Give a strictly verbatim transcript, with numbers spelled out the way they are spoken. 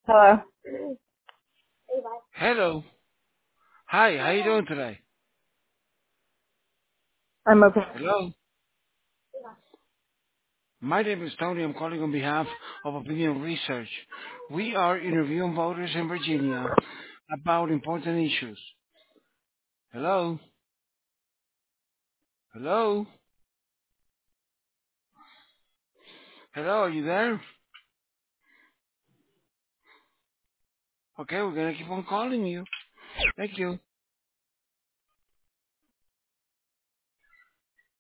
Hello. Hello. Hi, how you doing today? I'm okay. Hello. My name is Tony. I'm calling on behalf of Opinion Research. We are interviewing voters in Virginia about important issues. Hello. Hello. Hello, are you there? Okay, we're gonna keep on calling you. Thank you.